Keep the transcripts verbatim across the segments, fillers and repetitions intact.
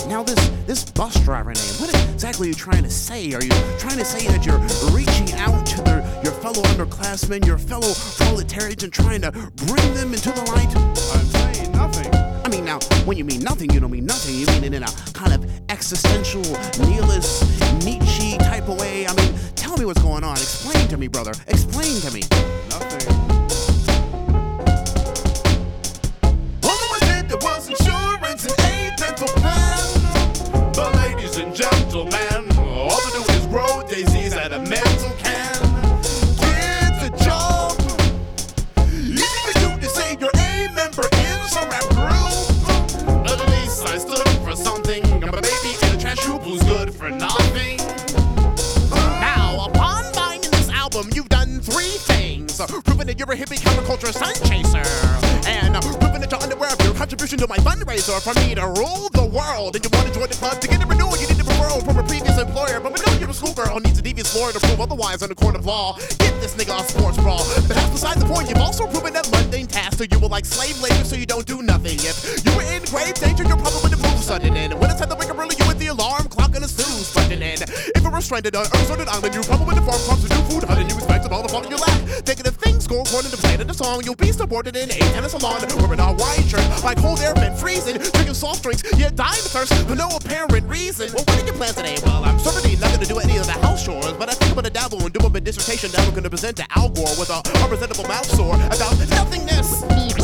Now this this bus driver name, what exactly are you trying to say? Are you trying to say that you're reaching out to the, your fellow underclassmen, your fellow proletariats, and trying to bring them into the light? I'm saying nothing. I mean, now, when you mean nothing, you don't mean nothing. You mean it in a kind of existential, nihilist, Nietzsche type of way. I mean, tell me what's going on. Explain to me, brother. Explain to me. Nothing. All I did there was insurance and a dental plan. But ladies and gentlemen, all they do is grow daisies at a mental can. Get a job. If you do to say you're a member in some rap group, at least I stood for something. I'm a baby in a trash hoop who's good for nothing. Now, upon buying this album, you've done three things. Proving that you're a hippie counterculture sun chaser. And proving that you're unaware of your contribution to my fundraiser for me to rule the world. And you want to join the club to get a renewal. You need a referral from a previous employer. But we know you're a schoolgirl who needs a devious lawyer to prove otherwise in the court of law. Get this nigga a sports brawl. But that's beside the point. You've also proven that mundane tasks to you were like slave labor, so you don't do nothing. If you were in grave danger, you're probably with the move sudden in. When it's time to wake up early, you with the alarm clock and a snooze button in. If you were stranded on Earth's on an island, you probably with the farm crops to do food hunting. You expected all the fun in your lack. Thinking if things go according to plan in the song, you'll be supported in a tennis salon. Wearing a white shirt, like cold air been freezing. Drinking soft drinks, yeah, dying of thirst for no apparent reason. Well, what are your plans today? Well, I'm certainly not going to do any of the house chores, but I think I'm going to dabble and do up a dissertation that I'm going to present to Al Gore with a unpresentable mouth sore about nothingness.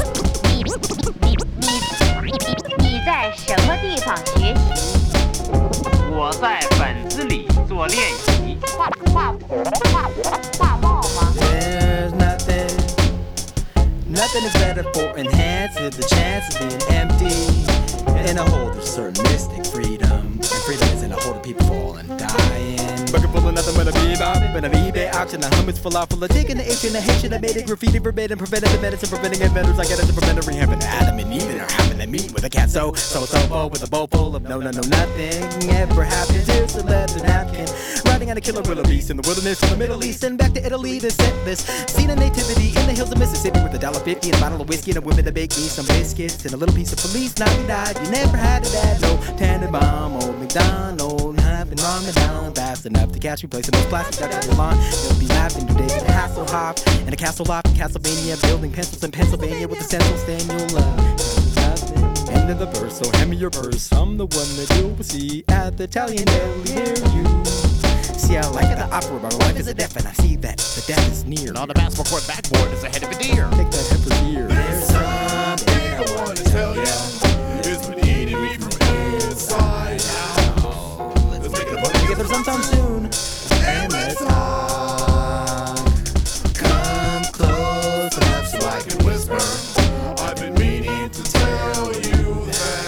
你在什么地方学习？ 我在本子里做练习。 画画画画报吗？ There's nothing, nothing is better for enhancing the chance of being empty. In a hole, there's certain mystic freedom, and freedom is in a hole that people fall and dying. Bucket full of nothing but a bebop and an eBay auction. A hummus full of full of digging the H and the H and I made it graffiti forbidden, preventing the medicine, preventing inventors like it to prevent a rehab. Adam and Eve are having a meet with a cat so so so oh, with a bowl full of no no no nothing ever happened to celeb napkin. Riding on a killer wildebeest in the wilderness in the Middle East and back to Italy to set this. Seen a nativity in the hills of Mississippi with a dollar fifty and a bottle of whiskey and a woman to bake me some biscuits and a little piece of police. Now we died. You never had a dad, no Tannenbaum, old McDonald, having run me down fast enough to catch me placing those plastic ducks on the lawn. They'll be laughing today with a Hasselhoff and a castle loft in Castlevania, building pencils in Pennsylvania with a central stand you'll love. End of the verse, so hand me your purse. I'm the one that you'll see at the Italian deli near you. See, I like the opera, but my life is a death, and I see that the death is near. And on the basketball court backboard is the head of a deer. Take that head for deer. There's something I want to tell ya. It's been eating me from inside out. Let's make it We'll together sometime soon. and let's talk. Come close enough so I can whisper. I've been meaning to tell you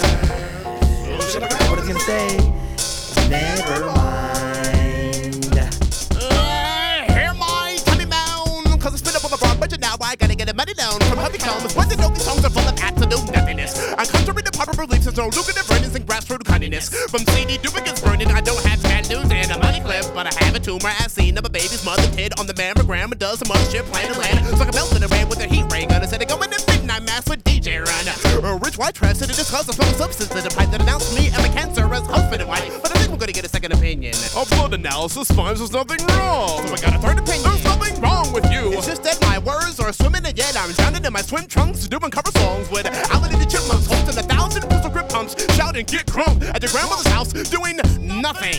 that. What I was gonna say? Never mind. Uh, hear my tummy moan, cause I spit up on the broad budget now. I gotta get a money down from Hubby Combs. When the dopey songs are full of absolute nothingness. I'm contrary to popular beliefs, there's no lucrative earnings and grassroots cunningness. From C D duplicates burning, I don't have tattoos and a money clip, but I have a tumor as seen of a baby's mother kid on the mammogram. It does some other shit playing the land. So I can melt in the rain with a heat ray gun instead of going to midnight mass with D J Run. A rich white trash to discuss the smoke substance in the pipe that announced me and my cancer as husband and wife. But I think we're gonna get a second opinion. A blood analysis finds there's nothing wrong. So I got a third opinion. There's nothing wrong with you. It's just that my words are swimming and yet I'm drowning in my swim trunks doing cover songs with Alan and the Chipmunks hosting a thousand pistol grip pumps shouting get crunk at your grandmother's house doing nothing.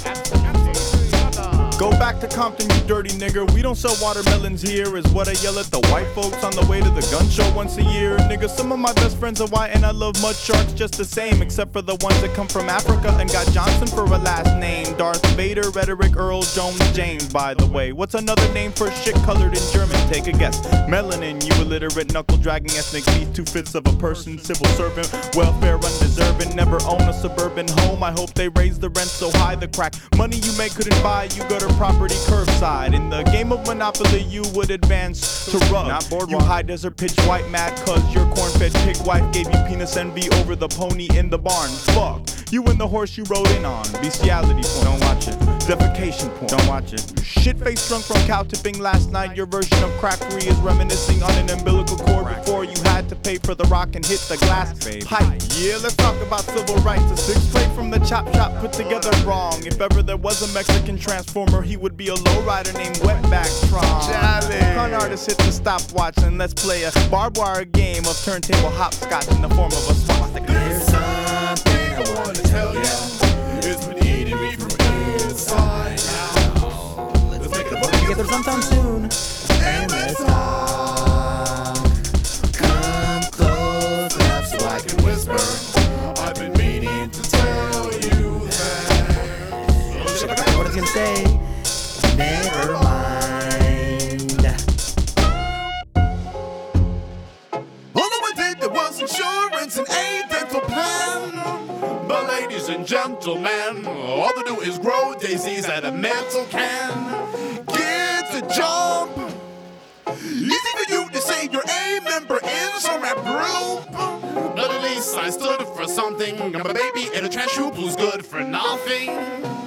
Go back to Compton, you dirty nigga. We don't sell watermelons here, is what I yell at the white folks on the way to the gun show once a year. Nigga, some of my best friends are white and I love mud sharks just the same, except for the ones that come from Africa and got Johnson for a last name. Darth Vader, Rhetoric, Earl, Jones, James, by the way. What's another name for shit colored in German? Take a guess. Melanin, you illiterate, knuckle-dragging ethnic beast, two-fifths of a person, civil servant, welfare undeserving, never own a suburban home. I hope they raise the rent so high the crack money you make couldn't buy you gutter property curbside. In the game of Monopoly you would advance to rug. Not boardwalk. You high desert pitch white mad cause your corn-fed pig wife gave you penis envy over the pony in the barn. Fuck you and the horse you rode in on. Bestiality point. Don't watch it. Defecation porn. Don't watch it. Shit-faced drunk from cow tipping last night. Your version of crackery is reminiscing on an umbilical cord before you had to pay for the rock and hit the glass pipe. Yeah, let's talk about civil rights. A six plate from the chop shop put together wrong. If ever there was a Mexican transformer, he would be a lowrider named Wetback Tron. Con artist hit the stopwatch and let's play a barbed wire game of turntable hopscotch in the form of a swastika. There's something I wanna tell you. It's been eating me from inside out. Let's make it a Get together sometime soon. And let's talk. Come close enough so I can whisper. I've been meaning to tell you that. What I was gonna say. Never mind. Although I did, there was insurance and a dental plan. But ladies and gentlemen, all they do is grow daisies at a mental can. Get the jump. Easy for you to say you're a member in some rap group. But at least I stood for something. I'm a baby in a trash hoop who's good for nothing.